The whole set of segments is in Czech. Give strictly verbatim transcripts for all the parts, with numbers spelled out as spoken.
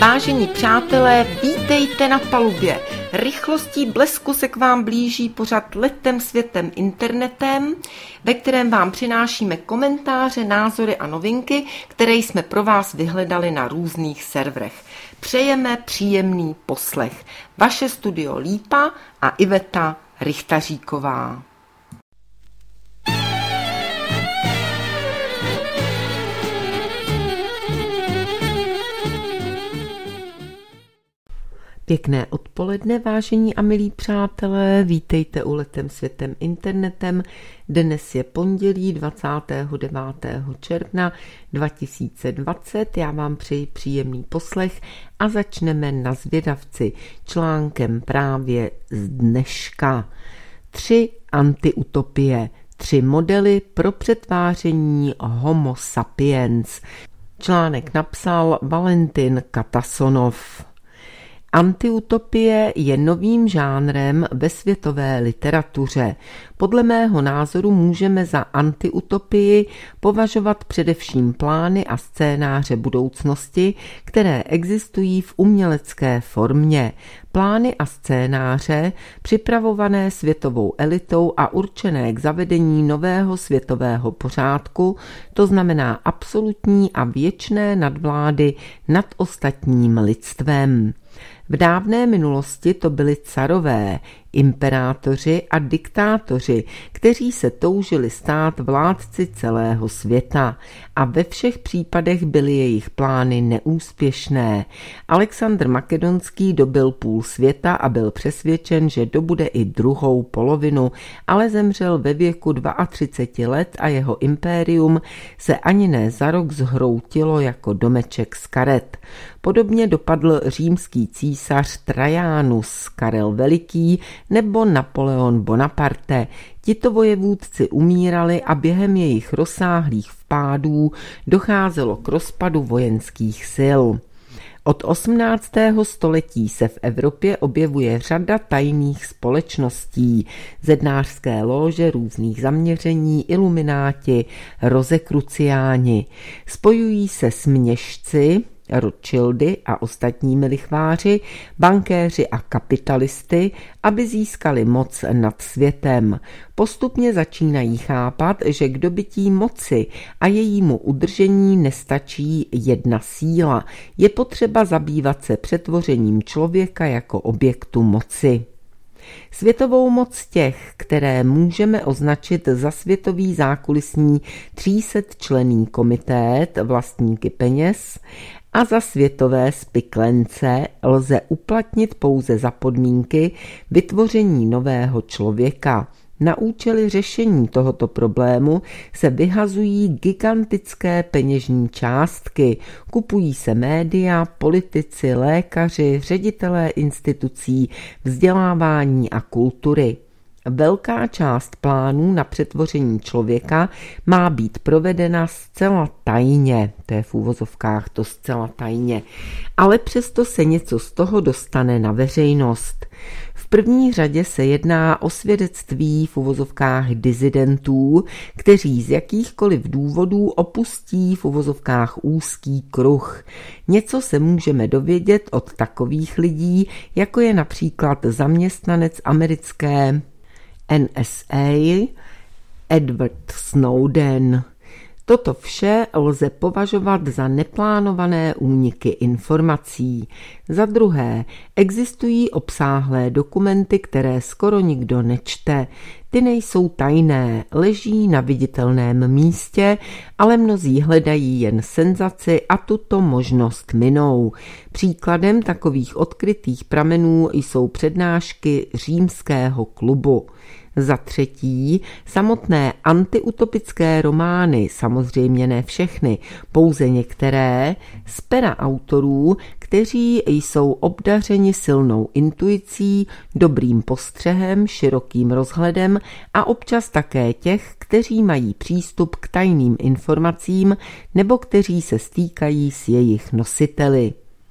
Vážení přátelé, vítejte na palubě. Rychlostí blesku se k vám blíží pořad Letem světem internetem, ve kterém vám přinášíme komentáře, názory a novinky, které jsme pro vás vyhledali na různých serverech. Přejeme příjemný poslech. Vaše studio Lípa a Iveta Richtaříková. Pěkné odpoledne, vážení a milí přátelé, vítejte u Letem světem internetem. Dnes je pondělí dvacátého devátého června dva tisíce dvacet. Já vám přeji příjemný poslech a začneme na Zvědavci článkem právě z dneška. Tři antiutopie, tři modely pro přetváření Homo sapiens. Článek napsal Valentin Katasonov. Antiutopie je novým žánrem ve světové literatuře. Podle mého názoru můžeme za antiutopii považovat především plány a scénáře budoucnosti, které existují v umělecké formě. Plány a scénáře připravované světovou elitou a určené k zavedení nového světového pořádku, to znamená absolutní a věčné nadvlády nad ostatním lidstvem. V dávné minulosti to byli carové, imperátoři a diktátoři, kteří se toužili stát vládci celého světa a ve všech případech byly jejich plány neúspěšné. Alexandr Makedonský dobyl půl světa a byl přesvědčen, že dobude i druhou polovinu, ale zemřel ve věku třicet dva let a jeho impérium se ani ne za rok zhroutilo jako domeček z karet. Podobně dopadl římský císař Trajanus, Karel Veliký nebo Napoleon Bonaparte. Tito vojevůdci umírali a během jejich rozsáhlých vpádů docházelo k rozpadu vojenských sil. Od osmnáctého století se v Evropě objevuje řada tajných společností, zednářské lóže různých zaměření, ilumináti, rozekruciáni. Spojují se s měšci, Rothschildy a ostatními lichváři, bankéři a kapitalisty, aby získali moc nad světem. Postupně začínají chápat, že k dobytí moci a jejímu udržení nestačí jedna síla. Je potřeba zabývat se přetvořením člověka jako objektu moci. Světovou moc těch, které můžeme označit za světový zákulisní třísetčlenný komitét, vlastníky peněz, a za světové spiklence lze uplatnit pouze za podmínky vytvoření nového člověka. Na účely řešení tohoto problému se vyhazují gigantické peněžní částky, kupují se média, politici, lékaři, ředitelé institucí, vzdělávání a kultury. Velká část plánů na přetvoření člověka má být provedena zcela tajně, to je v úvozovkách to zcela tajně, ale přesto se něco z toho dostane na veřejnost. V první řadě se jedná o svědectví v uvozovkách disidentů, kteří z jakýchkoliv důvodů opustí v uvozovkách úzký kruh. Něco se můžeme dovědět od takových lidí, jako je například zaměstnanec americké N S A Edward Snowden. Toto vše lze považovat za neplánované úniky informací. Za druhé, existují obsáhlé dokumenty, které skoro nikdo nečte. Ty nejsou tajné, leží na viditelném místě, ale mnozí hledají jen senzaci a tuto možnost minou. Příkladem takových odkrytých pramenů jsou přednášky Římského klubu. Za třetí, samotné antiutopické romány, samozřejmě ne všechny, pouze některé, z pera autorů, kteří jsou obdařeni silnou intuicí, dobrým postřehem, širokým rozhledem a občas také těch, kteří mají přístup k tajným informacím nebo kteří se stýkají s jejich nositeli.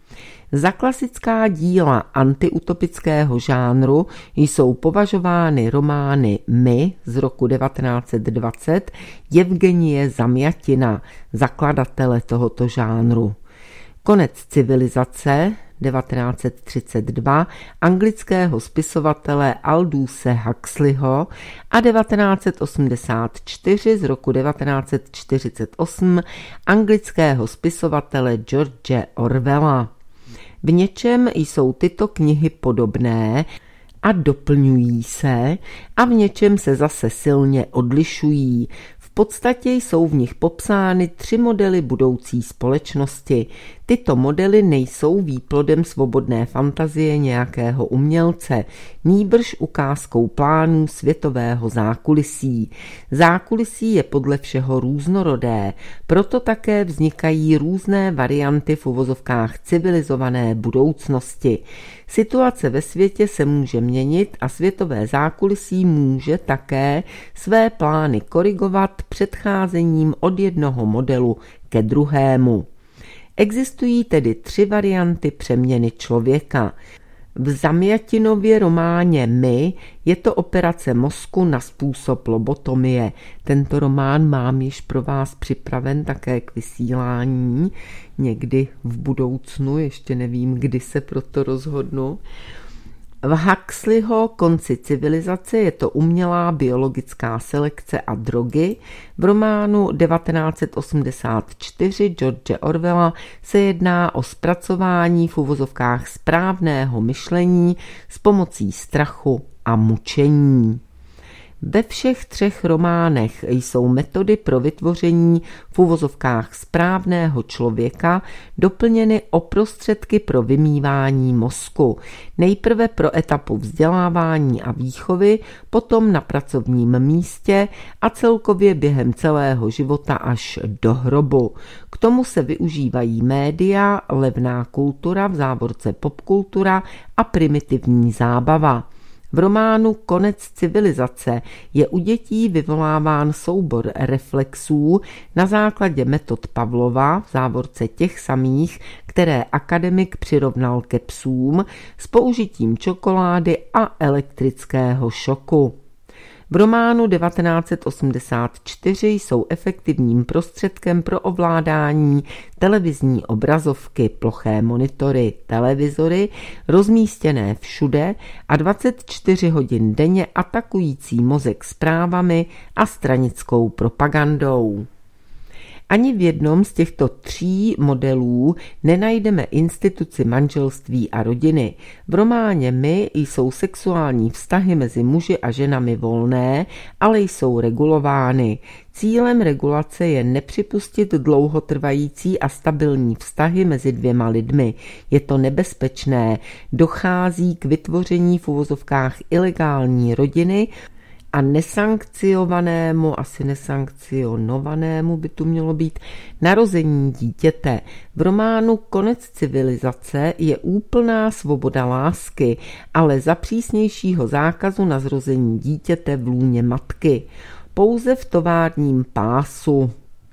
Za klasická díla antiutopického žánru jsou považovány romány My z roku devatenáct set dvacet Jevgenije Zamjatina, zakladatele tohoto žánru. Konec civilizace devatenáct set třicet dva anglického spisovatele Alduse Huxleyho a devatenáct set osmdesát čtyři z roku devatenáct set čtyřicet osm anglického spisovatele George Orwella. V něčem jsou tyto knihy podobné a doplňují se a v něčem se zase silně odlišují. V podstatě jsou v nich popsány tři modely budoucí společnosti. Tyto modely nejsou výplodem svobodné fantazie nějakého umělce, nýbrž ukázkou plánů světového zákulisí. Zákulisí je podle všeho různorodé, proto také vznikají různé varianty v uvozovkách civilizované budoucnosti. Situace ve světě se může měnit a světové zákulisí může také své plány korigovat předcházením od jednoho modelu ke druhému. Existují tedy tři varianty přeměny člověka. V Zamjatinově románě My je to operace mozku na způsob lobotomie. Tento román mám již pro vás připraven také k vysílání. Někdy v budoucnu, ještě nevím, kdy se proto rozhodnu. V Huxleyho Konci civilizace je to umělá biologická selekce a drogy. V románu devatenáct set osmdesát čtyři George Orwella se jedná o zpracování v uvozovkách správného myšlení s pomocí strachu a mučení. Ve všech třech románech jsou metody pro vytvoření v uvozovkách správného člověka doplněny o prostředky pro vymývání mozku. Nejprve pro etapu vzdělávání a výchovy, potom na pracovním místě a celkově během celého života až do hrobu. K tomu se využívají média, levná kultura, v závorce popkultura a primitivní zábava. V románu Konec civilizace je u dětí vyvoláván soubor reflexů na základě metod Pavlova, v závorce těch samých, které akademik přirovnal ke psům, s použitím čokolády a elektrického šoku. V románu devatenáct set osmdesát čtyři jsou efektivním prostředkem pro ovládání televizní obrazovky, ploché monitory, televizory, rozmístěné všude a dvacet čtyři hodin denně atakující mozek zprávami a stranickou propagandou. Ani v jednom z těchto tří modelů nenajdeme instituci manželství a rodiny. V románě My jsou sexuální vztahy mezi muži a ženami volné, ale jsou regulovány. Cílem regulace je nepřipustit dlouhotrvající a stabilní vztahy mezi dvěma lidmi. Je to nebezpečné, dochází k vytvoření v uvozovkách ilegální rodiny a nesankcionovanému, asi nesankcionovanému by tu mělo být, narození dítěte. V románu Konec civilizace je úplná svoboda lásky, ale za přísnějšího zákazu na zrození dítěte v lůně matky. Pouze v továrním pásu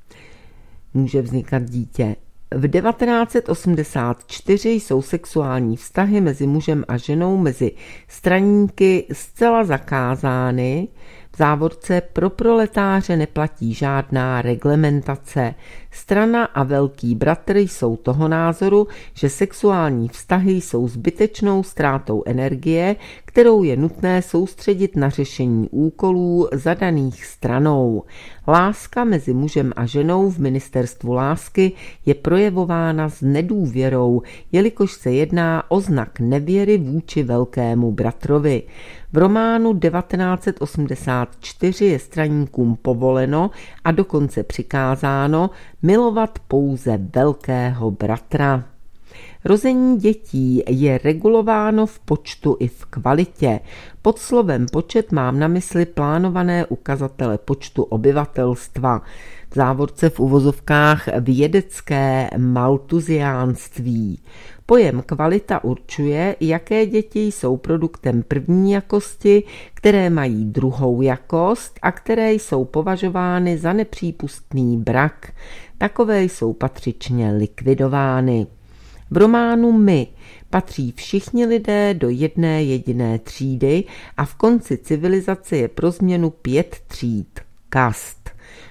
může vznikat dítě. V devatenáct set osmdesát čtyři jsou sexuální vztahy mezi mužem a ženou mezi straníky zcela zakázány. V závorce pro proletáře neplatí žádná reglementace. Strana a Velký bratr jsou toho názoru, že sexuální vztahy jsou zbytečnou ztrátou energie, kterou je nutné soustředit na řešení úkolů zadaných stranou. Láska mezi mužem a ženou v ministerstvu lásky je projevována s nedůvěrou, jelikož se jedná o znak nevěry vůči Velkému bratrovi. V románu devatenáct set osmdesát čtyři je straníkům povoleno a dokonce přikázáno milovat pouze Velkého bratra. Rození dětí je regulováno v počtu i v kvalitě. Pod slovem počet mám na mysli plánované ukazatele počtu obyvatelstva. V závorce v uvozovkách vědecké maltuziánství. Pojem kvalita určuje, jaké děti jsou produktem první jakosti, které mají druhou jakost a které jsou považovány za nepřípustný brak. Takové jsou patřičně likvidovány. V románu My patří všichni lidé do jedné jediné třídy a v Konci civilizace je pro změnu pět tříd, kast.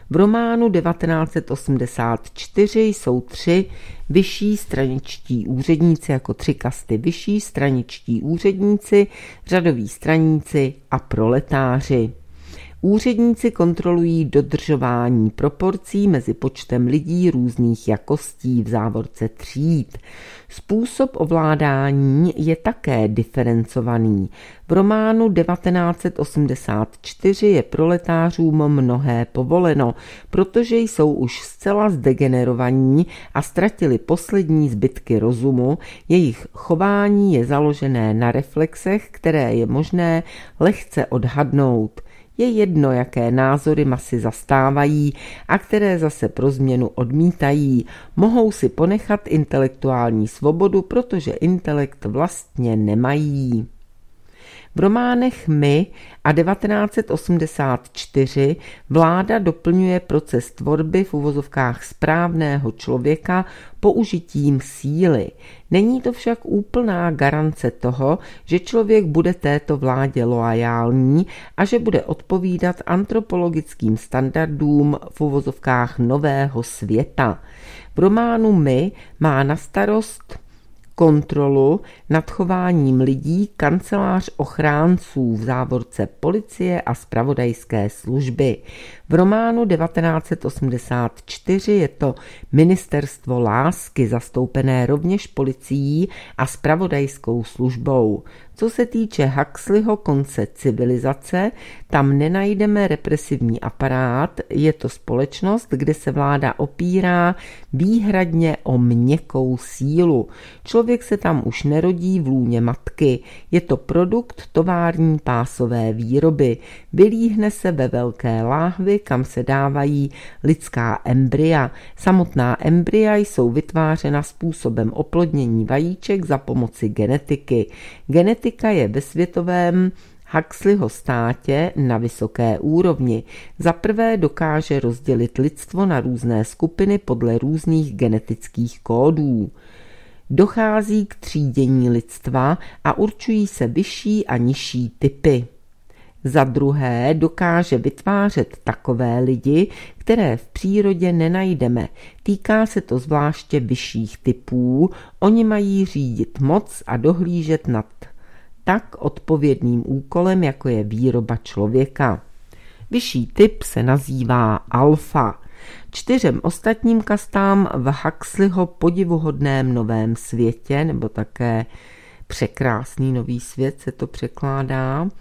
V románu devatenáct set osmdesát čtyři jsou tři vyšší straničtí úředníci jako tři kasty: vyšší straničtí úředníci, řadoví straníci a proletáři. Úředníci kontrolují dodržování proporcí mezi počtem lidí různých jakostí, v závorce tříd. Způsob ovládání je také diferencovaný. V románu devatenáct set osmdesát čtyři je proletářům mnohé povoleno, protože jsou už zcela zdegenerovaní a ztratili poslední zbytky rozumu. Jejich chování je založené na reflexech, které je možné lehce odhadnout. Je jedno, jaké názory masy zastávají a které zase pro změnu odmítají. Mohou si ponechat intelektuální svobodu, protože intelekt vlastně nemají. V románech My a devatenáct set osmdesát čtyři vláda doplňuje proces tvorby v uvozovkách správného člověka použitím síly. Není to však úplná garance toho, že člověk bude této vládě loajální a že bude odpovídat antropologickým standardům v uvozovkách nového světa. V románu My má na starost kontrolu nad chováním lidí kancelář ochránců, v závorce policie a zpravodajské služby. V románu devatenáct set osmdesát čtyři je to ministerstvo lásky, zastoupené rovněž policií a zpravodajskou službou. Co se týče Huxleyho konce civilizace, tam nenajdeme represivní aparát, je to společnost, kde se vláda opírá výhradně o měkkou sílu. Člověk se tam už nerodí v lůně matky, je to produkt tovární pásové výroby. Vylíhne se ve velké láhvi, kam se dávají lidská embrya. Samotná embrya jsou vytvářena způsobem oplodnění vajíček za pomoci genetiky. Genetika je ve světovém Huxleyho státě na vysoké úrovni. Za prvé dokáže rozdělit lidstvo na různé skupiny podle různých genetických kódů. Dochází k třídění lidstva a určují se vyšší a nižší typy. Za druhé dokáže vytvářet takové lidi, které v přírodě nenajdeme. Týká se to zvláště vyšších typů, oni mají řídit moc a dohlížet nad tak odpovědným úkolem, jako je výroba člověka. Vyšší typ se nazývá alfa. Čtyřem ostatním kastám v Huxleyho podivuhodném novém světě, nebo také překrásný nový svět se to překládá,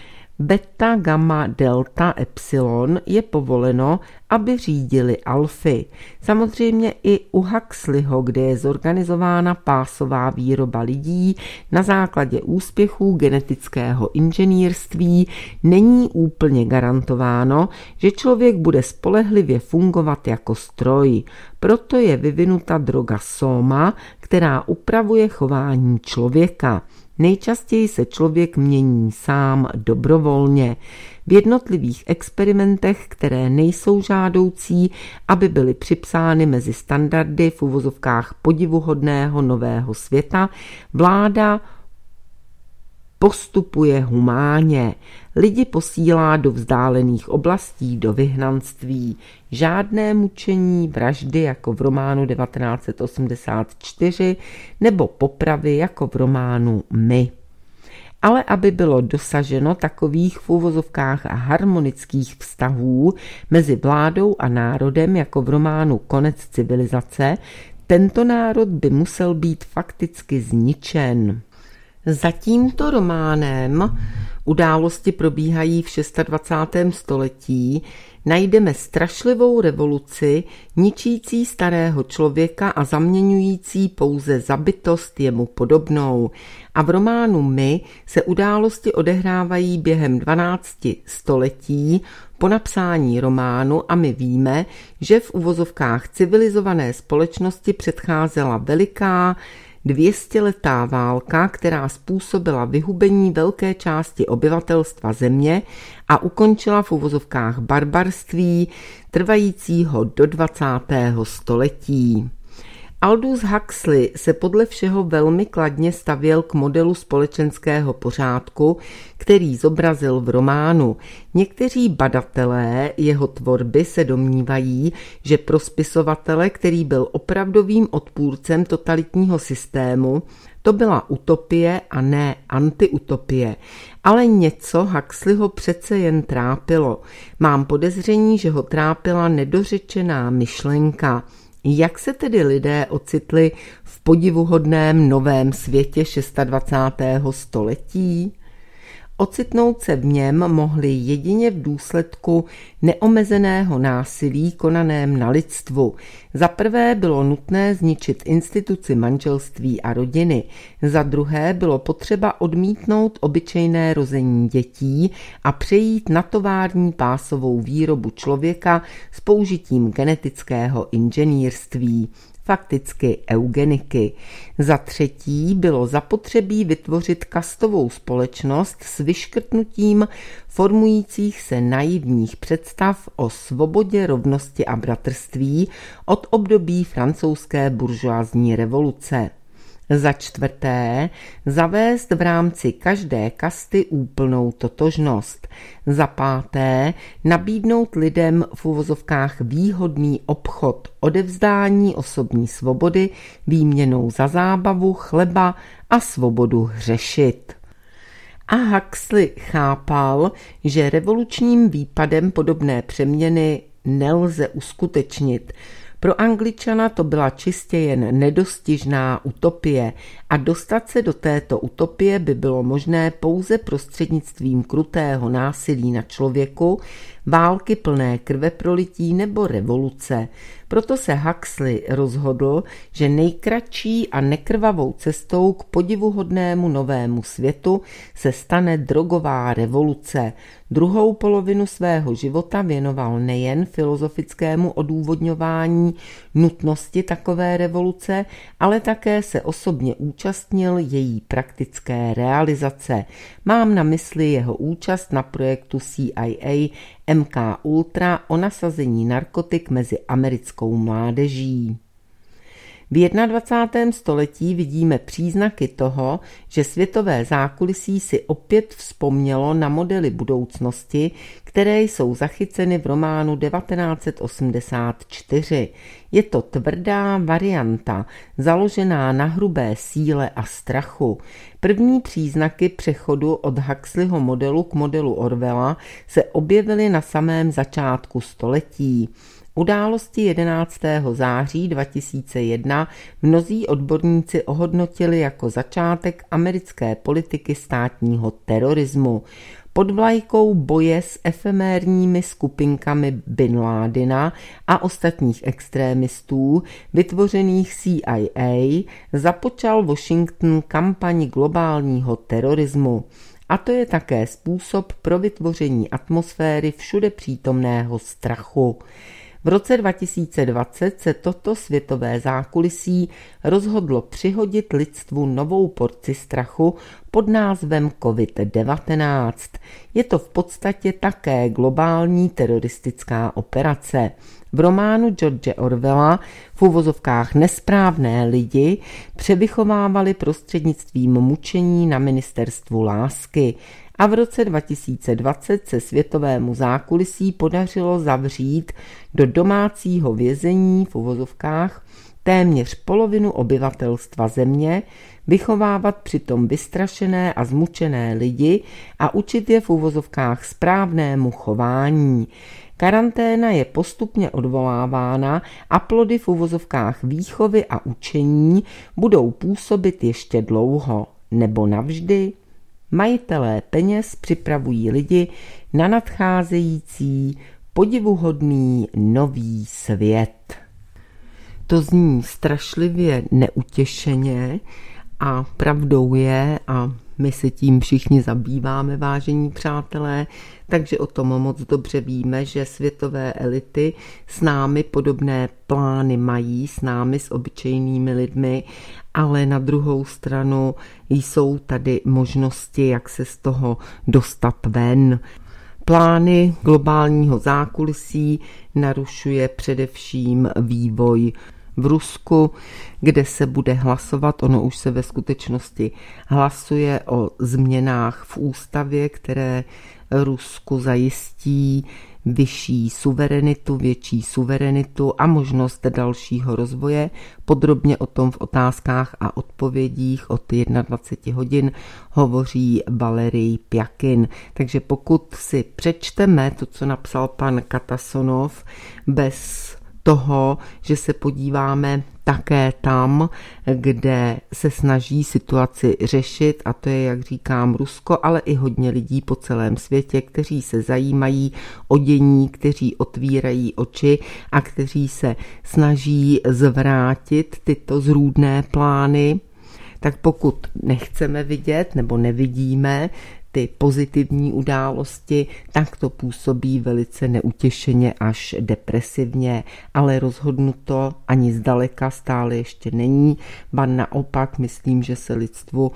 beta, gamma, delta, epsilon je povoleno, aby řídili alfy. Samozřejmě i u Huxleyho, kde je zorganizována pásová výroba lidí na základě úspěchů genetického inženýrství, není úplně garantováno, že člověk bude spolehlivě fungovat jako stroj. Proto je vyvinuta droga soma, která upravuje chování člověka. Nejčastěji se člověk mění sám dobrovolně. V jednotlivých experimentech, které nejsou žádoucí, aby byly připsány mezi standardy v uvozovkách podivuhodného nového světa, vláda postupuje humánně. Lidi posílá do vzdálených oblastí, do vyhnanství. Žádné mučení, vraždy jako v románu devatenáct set osmdesát čtyři nebo popravy jako v románu My. Ale aby bylo dosaženo takových v uvozovkách harmonických vztahů mezi vládou a národem jako v románu Konec civilizace, tento národ by musel být fakticky zničen. Za tímto románem Události probíhají v dvacátém šestém století, najdeme strašlivou revoluci, ničící starého člověka a zaměňující pouze za bytost jemu podobnou. A v románu My se události odehrávají během dvanácti století po napsání románu a my víme, že v uvozovkách civilizované společnosti předcházela veliká dvěstěletá válka, která způsobila vyhubení velké části obyvatelstva země a ukončila v uvozovkách barbarství trvajícího do dvacátého století. Aldous Huxley se podle všeho velmi kladně stavěl k modelu společenského pořádku, který zobrazil v románu. Někteří badatelé jeho tvorby se domnívají, že pro spisovatele, který byl opravdovým odpůrcem totalitního systému, to byla utopie a ne antiutopie, ale něco Huxleyho přece jen trápilo. Mám podezření, že ho trápila nedořečená myšlenka. Jak se tedy lidé ocitli v podivuhodném novém světě dvacátého šestého století? Ocitnout se v něm mohli jedině v důsledku neomezeného násilí konaném na lidstvu. Za prvé bylo nutné zničit instituci manželství a rodiny, za druhé bylo potřeba odmítnout obyčejné rození dětí a přejít na tovární pásovou výrobu člověka s použitím genetického inženýrství, fakticky eugeniky. Za třetí bylo zapotřebí vytvořit kastovou společnost s vyškrtnutím formujících se naivních představ o svobodě, rovnosti a bratrství od období francouzské buržoazní revoluce. Za čtvrté, zavést v rámci každé kasty úplnou totožnost. Za páté, nabídnout lidem v uvozovkách výhodný obchod, odevzdání osobní svobody výměnou za zábavu, chleba a svobodu hřešit. A Huxley chápal, že revolučním výpadem podobné přeměny nelze uskutečnit. Pro Angličana to byla čistě jen nedostižná utopie a dostat se do této utopie by bylo možné pouze prostřednictvím krutého násilí na člověku, války plné krveprolití nebo revoluce. Proto se Huxley rozhodl, že nejkratší a nekrvavou cestou k podivuhodnému novému světu se stane drogová revoluce. Druhou polovinu svého života věnoval nejen filozofickému odůvodňování nutnosti takové revoluce, ale také se osobně účastnil její praktické realizace. Mám na mysli jeho účast na projektu C I A M K Ultra o nasazení narkotik mezi americkou mládeží. V dvacátém prvním století vidíme příznaky toho, že světové zákulisí si opět vzpomnělo na modely budoucnosti, které jsou zachyceny v románu devatenáct set osmdesát čtyři. Je to tvrdá varianta, založená na hrubé síle a strachu. První příznaky přechodu od Huxleyho modelu k modelu Orwella se objevily na samém začátku století. Události jedenáctého září dva tisíce jedna mnozí odborníci ohodnotili jako začátek americké politiky státního terorismu. Pod vlajkou boje s efemérními skupinkami Bin Ládina a ostatních extrémistů vytvořených C I A započal Washington kampaň globálního terorismu. A to je také způsob pro vytvoření atmosféry všude přítomného strachu. V roce dva tisíce dvacet se toto světové zákulisí rozhodlo přihodit lidstvu novou porci strachu pod názvem covid devatenáct. Je to v podstatě také globální teroristická operace. V románu George Orwella v uvozovkách nesprávné lidi převychovávali prostřednictvím mučení na ministerstvu lásky. A v roce dva tisíce dvacet se světovému zákulisí podařilo zavřít do domácího vězení v uvozovkách téměř polovinu obyvatelstva země, vychovávat přitom vystrašené a zmučené lidi a učit je v uvozovkách správnému chování. Karanténa je postupně odvolávána a plody v uvozovkách výchovy a učení budou působit ještě dlouho nebo navždy. Majitelé peněz připravují lidi na nadcházející podivuhodný nový svět. To zní strašlivě neutěšeně a pravdou je, a my se tím všichni zabýváme, vážení přátelé, takže o tom moc dobře víme, že světové elity s námi podobné plány mají, s námi, s obyčejnými lidmi, ale na druhou stranu jsou tady možnosti, jak se z toho dostat ven. Plány globálního zákulisí narušuje především vývoj v Rusku, kde se bude hlasovat, ono už se ve skutečnosti hlasuje o změnách v ústavě, které Rusku zajistí vyšší suverenitu, větší suverenitu a možnost dalšího rozvoje. Podrobně o tom v otázkách a odpovědích od dvacet jedna hodin hovoří Valerij Pjakin. Takže pokud si přečteme to, co napsal pan Katasonov, bez toho, že se podíváme také tam, kde se snaží situaci řešit, a to je, jak říkám, Rusko, ale i hodně lidí po celém světě, kteří se zajímají o dění, kteří otvírají oči a kteří se snaží zvrátit tyto zrůdné plány. Tak pokud nechceme vidět nebo nevidíme ty pozitivní události, tak to působí velice neutěšeně až depresivně, ale rozhodnuto ani zdaleka stále ještě není, ba naopak myslím, že se lidstvu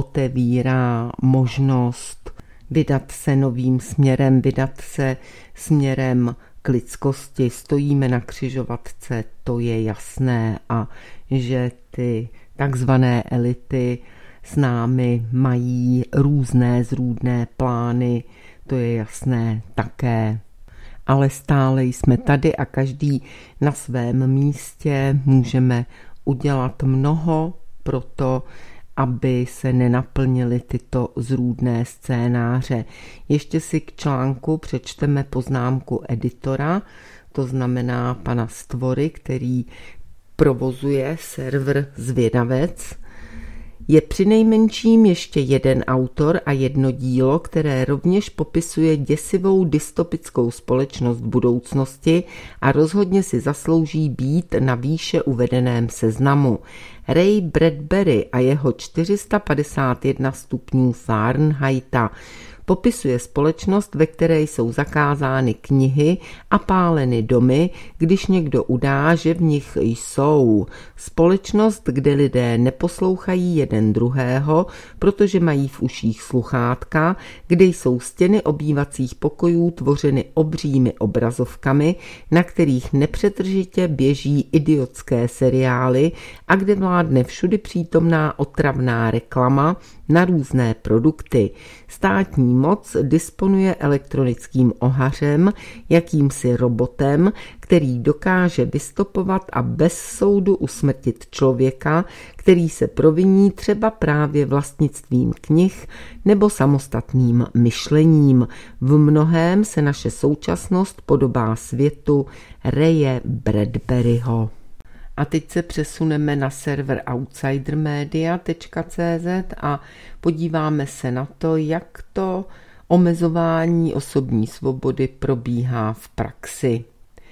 otevírá možnost vydat se novým směrem, vydat se směrem k lidskosti. Stojíme na křižovatce, to je jasné, a že ty takzvané elity s námi mají různé zrůdné plány, to je jasné také. Ale stále jsme tady a každý na svém místě můžeme udělat mnoho pro to, aby se nenaplnily tyto zrůdné scénáře. Ještě si k článku přečteme poznámku editora, to znamená pana Stvory, který provozuje server Zvědavec. Je přinejmenším ještě jeden autor a jedno dílo, které rovněž popisuje děsivou dystopickou společnost budoucnosti a rozhodně si zaslouží být na výše uvedeném seznamu. Ray Bradbury a jeho čtyři sta padesát jedna stupňů Fahrenheita popisuje společnost, ve které jsou zakázány knihy a páleny domy, když někdo udá, že v nich jsou. Společnost, kde lidé neposlouchají jeden druhého, protože mají v uších sluchátka, kde jsou stěny obývacích pokojů tvořeny obřími obrazovkami, na kterých nepřetržitě běží idiotské seriály a kde vládne všudy přítomná otravná reklama na různé produkty. Státní moc disponuje elektronickým ohařem, jakýmsi robotem, který dokáže vystopovat a bez soudu usmrtit člověka, který se proviní třeba právě vlastnictvím knih nebo samostatným myšlením. V mnohém se naše současnost podobá světu Raye Bradburyho. A teď se přesuneme na server outsider media tečka cé zet a podíváme se na to, jak to omezování osobní svobody probíhá v praxi.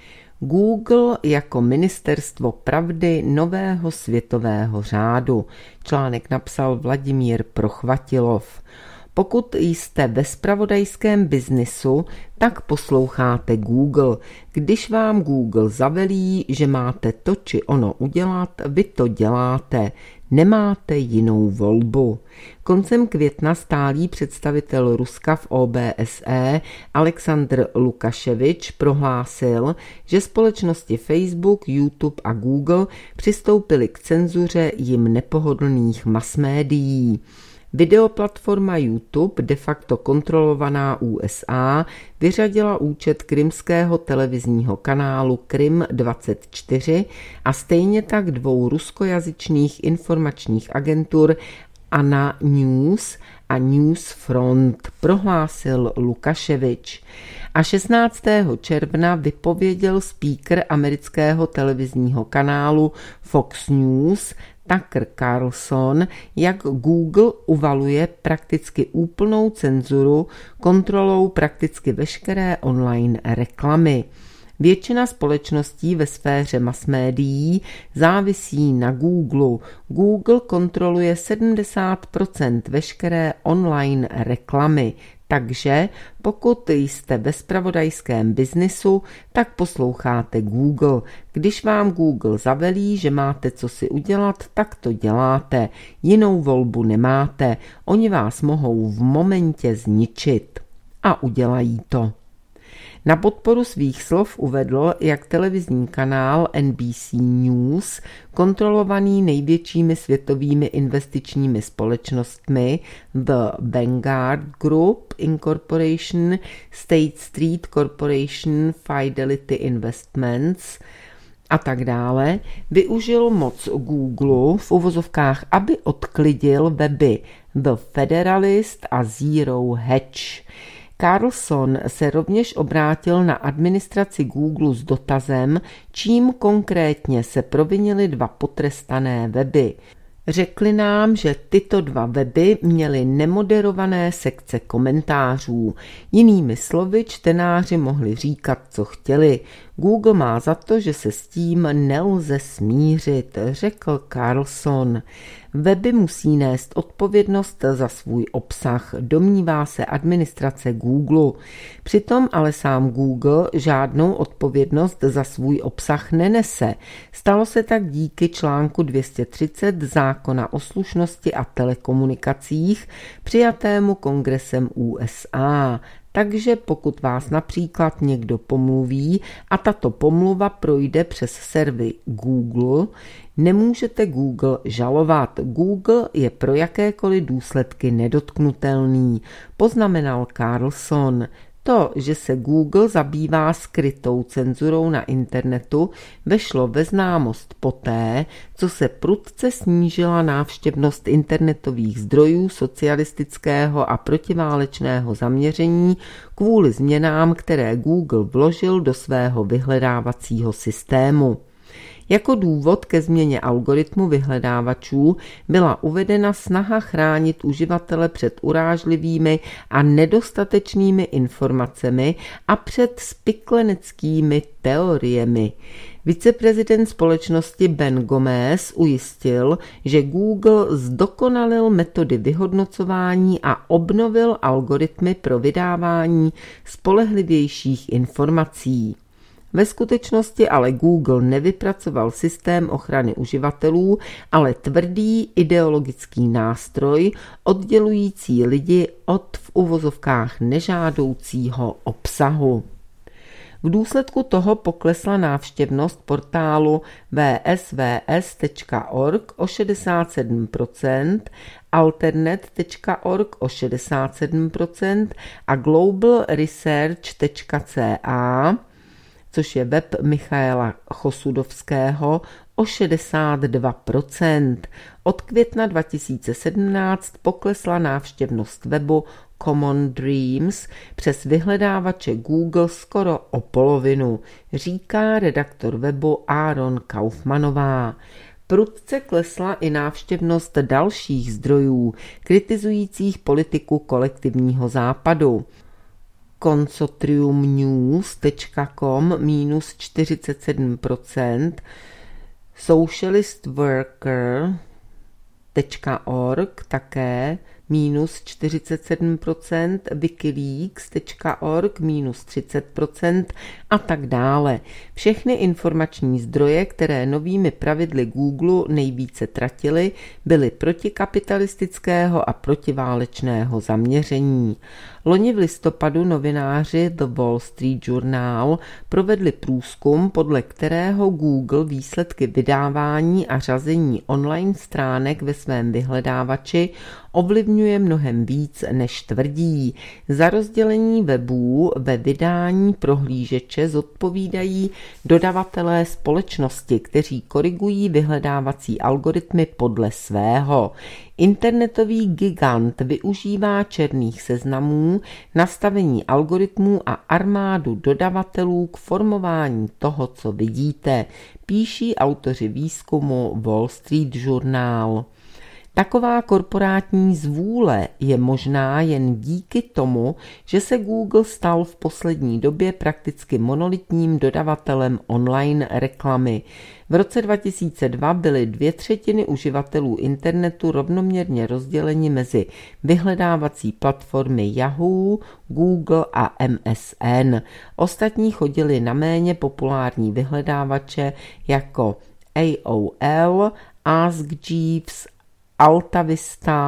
Google jako ministerstvo pravdy nového světového řádu. Článek napsal Vladimír Prochvatilov. Pokud jste ve zpravodajském biznisu, tak posloucháte Google. Když vám Google zavelí, že máte to či ono udělat, vy to děláte. Nemáte jinou volbu. Koncem května stálý představitel Ruska v O B S E Aleksandr Lukaševič prohlásil, že společnosti Facebook, YouTube a Google přistoupily k cenzuře jim nepohodlných masmédií. Videoplatforma YouTube, de facto kontrolovaná U S A, vyřadila účet krymského televizního kanálu Krym dvacet čtyři a stejně tak dvou ruskojazyčných informačních agentur Ana News a Newsfront, prohlásil Lukaševič. A šestnáctého června vypověděl speaker amerického televizního kanálu Fox News Tucker Carlson, jak Google uvaluje prakticky úplnou cenzuru kontrolou prakticky veškeré online reklamy. Většina společností ve sféře masmédií závisí na Google. Google kontroluje sedmdesát procent veškeré online reklamy. Takže pokud jste ve zpravodajském biznisu, tak posloucháte Google. Když vám Google zavelí, že máte co si udělat, tak to děláte. Jinou volbu nemáte. Oni vás mohou v momentě zničit. A udělají to. Na podporu svých slov uvedl, jak televizní kanál N B C News, kontrolovaný největšími světovými investičními společnostmi The Vanguard Group Incorporation, State Street Corporation, Fidelity Investments a tak dále, využil moc Google v uvozovkách, aby odklidil weby The Federalist a Zero Hedge. Carlson se rovněž obrátil na administraci Google s dotazem, čím konkrétně se provinily dva potrestané weby. Řekli nám, že tyto dva weby měly nemoderované sekce komentářů. Jinými slovy, čtenáři mohli říkat, co chtěli. Google má za to, že se s tím nelze smířit, řekl Carlson. Weby musí nést odpovědnost za svůj obsah, domnívá se administrace Google. Přitom ale sám Google žádnou odpovědnost za svůj obsah nenese. Stalo se tak díky článku dvě stě třicet zákona o slušnosti a telekomunikacích, přijatému kongresem U S A. Takže pokud vás například někdo pomluví a tato pomluva projde přes servery Google, nemůžete Google žalovat. Google je pro jakékoliv důsledky nedotknutelný, poznamenal Carlson. To, že se Google zabývá skrytou cenzurou na internetu, vešlo ve známost poté, co se prudce snížila návštěvnost internetových zdrojů socialistického a protiválečného zaměření kvůli změnám, které Google vložil do svého vyhledávacího systému. Jako důvod ke změně algoritmu vyhledávačů byla uvedena snaha chránit uživatele před urážlivými a nedostatečnými informacemi a před spikleneckými teoriemi. Viceprezident společnosti Ben Gomez ujistil, že Google zdokonalil metody vyhodnocování a obnovil algoritmy pro vydávání spolehlivějších informací. Ve skutečnosti ale Google nevypracoval systém ochrany uživatelů, ale tvrdý ideologický nástroj oddělující lidi od v uvozovkách nežádoucího obsahu. V důsledku toho poklesla návštěvnost portálu w s w s tečka org o šedesát sedm procent, alternet tečka org o šedesát sedm procent a global research tečka c a, což je web Michaela Chosudovského, o šedesát dva procent. Od května dva tisíce sedmnáct poklesla návštěvnost webu Common Dreams přes vyhledávače Google skoro o polovinu, říká redaktor webu Aaron Kaufmanová. Prudce klesla i návštěvnost dalších zdrojů, kritizujících politiku kolektivního západu. Consortium news tečka com minus čtyřicet sedm procent, socialistworker tečka org také minus čtyřicet sedm procent, wikileaks tečka org minus třicet procent a tak dále. Všechny informační zdroje, které novými pravidly Google nejvíce tratily, byly protikapitalistického a protiválečného zaměření. Loni v listopadu novináři The Wall Street Journal provedli průzkum, podle kterého Google výsledky vydávání a řazení online stránek ve svém vyhledávači ovlivňuje mnohem víc, než tvrdí. Za rozdělení webů ve vydání prohlížeče zodpovídají dodavatelé společnosti, kteří korigují vyhledávací algoritmy podle svého. Internetový gigant využívá černých seznamů, nastavení algoritmů a armádu dodavatelů k formování toho, co vidíte, píší autoři výzkumu Wall Street Journal. Taková korporátní zvůle je možná jen díky tomu, že se Google stal v poslední době prakticky monolitním dodavatelem online reklamy. V roce dva tisíce dva byly dvě třetiny uživatelů internetu rovnoměrně rozděleni mezi vyhledávací platformy Yahoo, Google a M S N. Ostatní chodili na méně populární vyhledávače jako A O L, Ask Jeeves, Alta Vista,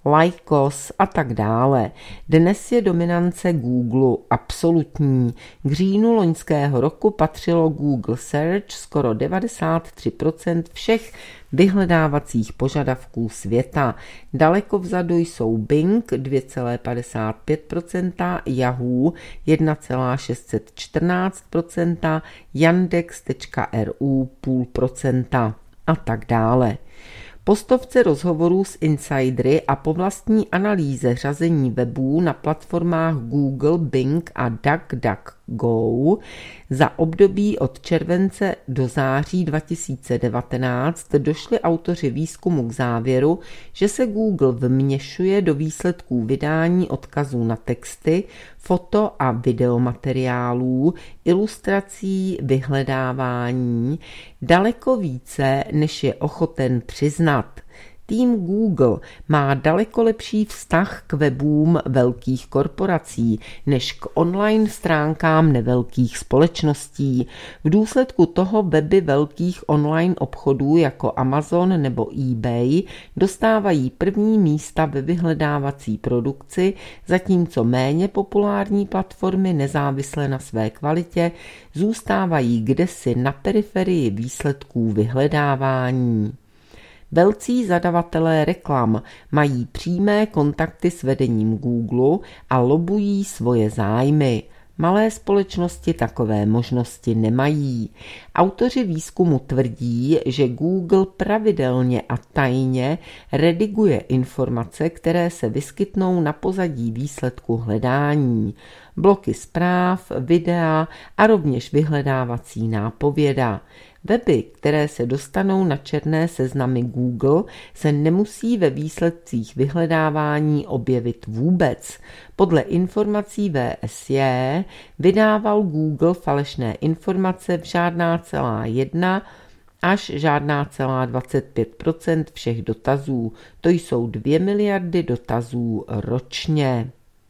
Lycos a tak dále. Dnes je dominance Google absolutní. K říjnu loňského roku patřilo Google Search skoro devadesát tři procent všech vyhledávacích požadavků světa. Daleko vzadu jsou Bing dvě celá padesát pět procenta, Yahoo jedna celá šest set čtrnáct procenta, Yandex tečka er u půl procenta a tak dále. Po stovce rozhovorů s insidery a po vlastní analýze řazení webů na platformách Google, Bing a DuckDuckGo za období od července do září dva tisíce devatenáct došli autoři výzkumu k závěru, že se Google vměšuje do výsledků vydání odkazů na texty, foto a videomateriálů, ilustrací, vyhledávání daleko více, než je ochoten přiznat. Tým Google má daleko lepší vztah k webům velkých korporací než k online stránkám nevelkých společností. V důsledku toho weby velkých online obchodů jako Amazon nebo eBay dostávají první místa ve vyhledávací produkci, zatímco méně populární platformy nezávisle na své kvalitě zůstávají kdesi na periferii výsledků vyhledávání. Velcí zadavatelé reklam mají přímé kontakty s vedením Google a lobují svoje zájmy. Malé společnosti takové možnosti nemají. Autoři výzkumu tvrdí, že Google pravidelně a tajně rediguje informace, které se vyskytnou na pozadí výsledku hledání. Bloky zpráv, videa a rovněž vyhledávací nápověda. Weby, které se dostanou na černé seznamy Google, se nemusí ve výsledcích vyhledávání objevit vůbec. Podle informací V S J vydával Google falešné informace v žádná celá jedna až žádná celá dvacet pět procent všech dotazů. To jsou dvě miliardy dotazů ročně.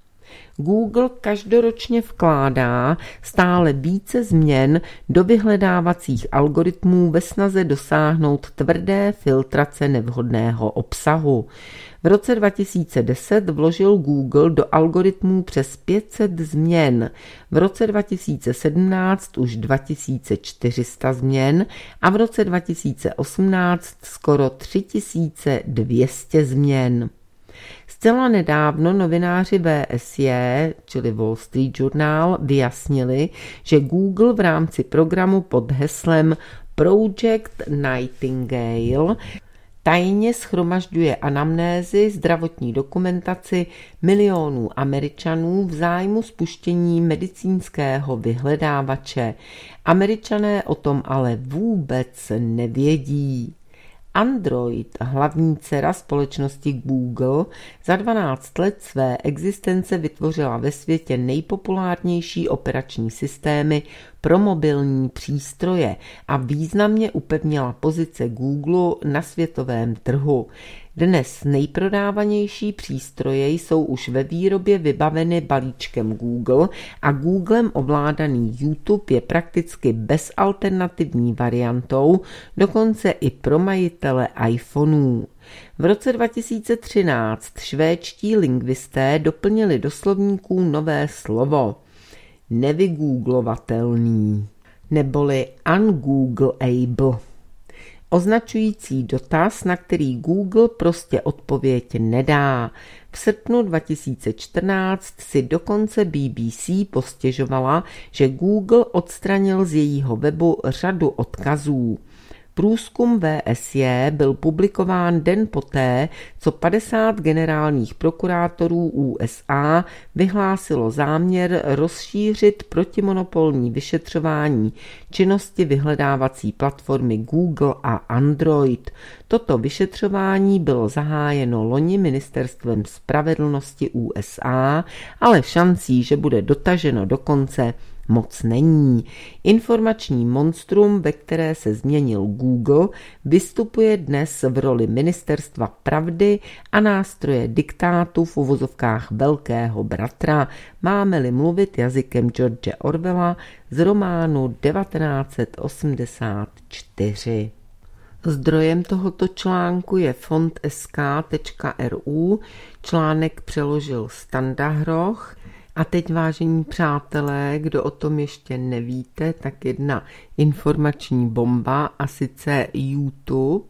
Google každoročně vkládá stále více změn do vyhledávacích algoritmů ve snaze dosáhnout tvrdé filtrace nevhodného obsahu. V roce dva tisíce deset vložil Google do algoritmů přes pět set změn, v roce dva tisíce sedmnáct už dva tisíce čtyři sta změn a v roce dva tisíce osmnáct skoro tři tisíce dvě stě změn. Zcela nedávno novináři V S J, čili Wall Street Journal, vyjasnili, že Google v rámci programu pod heslem Project Nightingale tajně shromažďuje anamnézy, zdravotní dokumentaci milionů Američanů v zájmu spuštění medicínského vyhledávače. Američané o tom ale vůbec nevědí. Android, hlavní dcera společnosti Google, za dvanáct let své existence vytvořila ve světě nejpopulárnější operační systémy pro mobilní přístroje a významně upevnila pozice Google na světovém trhu. Dnes nejprodávanější přístroje jsou už ve výrobě vybaveny balíčkem Google a Googlem ovládaný YouTube je prakticky bezalternativní variantou, dokonce i pro majitele iPhoneů. V roce dva tisíce třináct švédští lingvisté doplnili do slovníků nové slovo nevygooglovatelný, neboli ungoogleable, označující dotaz, na který Google prostě odpověď nedá. V srpnu dva tisíce čtrnáct si dokonce B B C postěžovala, že Google odstranil z jejího webu řadu odkazů. Průzkum V S J byl publikován den poté, co padesát generálních prokurátorů U S A vyhlásilo záměr rozšířit protimonopolní vyšetřování činnosti vyhledávací platformy Google a Android. Toto vyšetřování bylo zahájeno loni ministerstvem spravedlnosti U S A, ale šancí, že bude dotaženo do konce, moc není. Informační monstrum, ve které se změnil Google, vystupuje dnes v roli ministerstva pravdy a nástroje diktátu v uvozovkách velkého bratra, máme-li mluvit jazykem George Orwella z románu devatenáct set osmdesát čtyři. Zdrojem tohoto článku je fond s k tečka r u, článek přeložil Standa Hroch. A teď, vážení přátelé, kdo o tom ještě nevíte, tak jedna informační bomba, a sice YouTube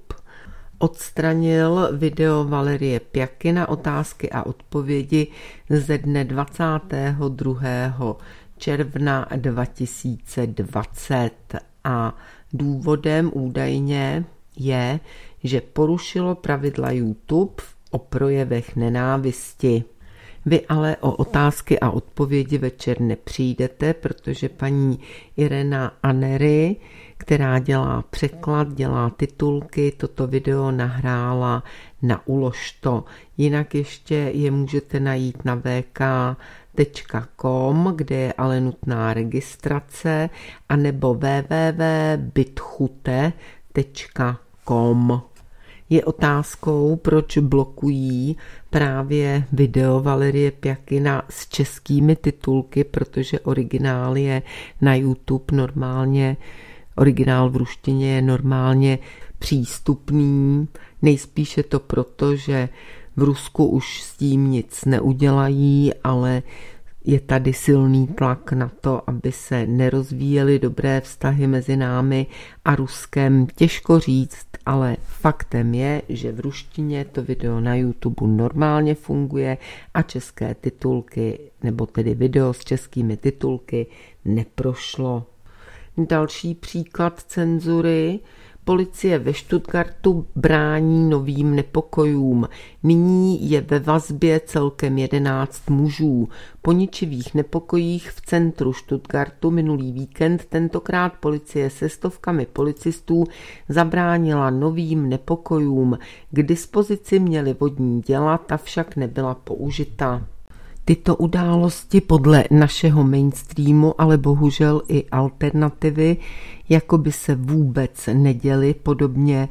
odstranil video Valerie Pjaky na otázky a odpovědi ze dne dvacátého druhého června dva tisíce dvacet. A důvodem údajně je, že porušilo pravidla YouTube o projevech nenávisti. Vy ale o otázky a odpovědi večer nepřijdete, protože paní Irena Anery, která dělá překlad, dělá titulky, toto video nahrála na Uložto. Jinak ještě je můžete najít na w k tečka com, kde je ale nutná registrace, anebo w w w tečka bitchute tečka com. Je otázkou, proč blokují právě video Valerie Pjakina s českými titulky, protože originál je na YouTube normálně, originál v ruštině je normálně přístupný. Nejspíše to proto, že v Rusku už s tím nic neudělají, ale je tady silný tlak na to, aby se nerozvíjely dobré vztahy mezi námi a Ruskem. Těžko říct, ale faktem je, že v ruštině to video na YouTube normálně funguje a české titulky, nebo tedy video s českými titulky, neprošlo. Další příklad cenzury. Policie ve Stuttgartu brání novým nepokojům. Nyní je ve vazbě celkem jedenáct mužů. Po ničivých nepokojích v centru Stuttgartu minulý víkend tentokrát policie se stovkami policistů zabránila novým nepokojům. K dispozici měli vodní děla, ta však nebyla použita. Tyto události podle našeho mainstreamu, ale bohužel i alternativy, jako by se vůbec neděly, podobně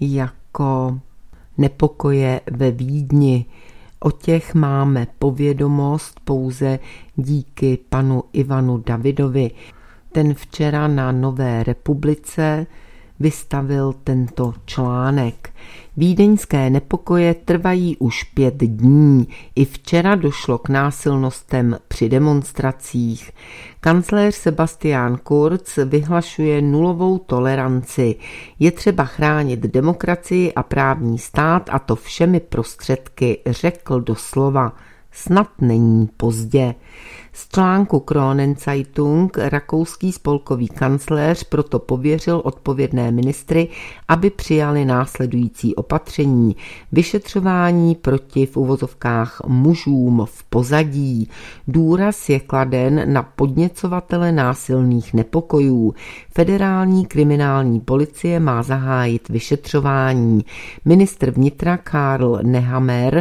jako nepokoje ve Vídni. O těch máme povědomost pouze díky panu Ivanu Davidovi. Ten včera na Nové republice vystavil tento článek. Vídeňské nepokoje trvají už pět dní. I včera došlo k násilnostem při demonstracích. Kancléř Sebastian Kurz vyhlašuje nulovou toleranci. Je třeba chránit demokracii a právní stát, a to všemi prostředky, řekl doslova. Snad není pozdě. Z článku Kronenzeitung rakouský spolkový kancléř proto pověřil odpovědné ministry, aby přijali následující opatření. Vyšetřování proti v uvozovkách mužům v pozadí. Důraz je kladen na podněcovatele násilných nepokojů. Federální kriminální policie má zahájit vyšetřování. Ministr vnitra Karl Nehammer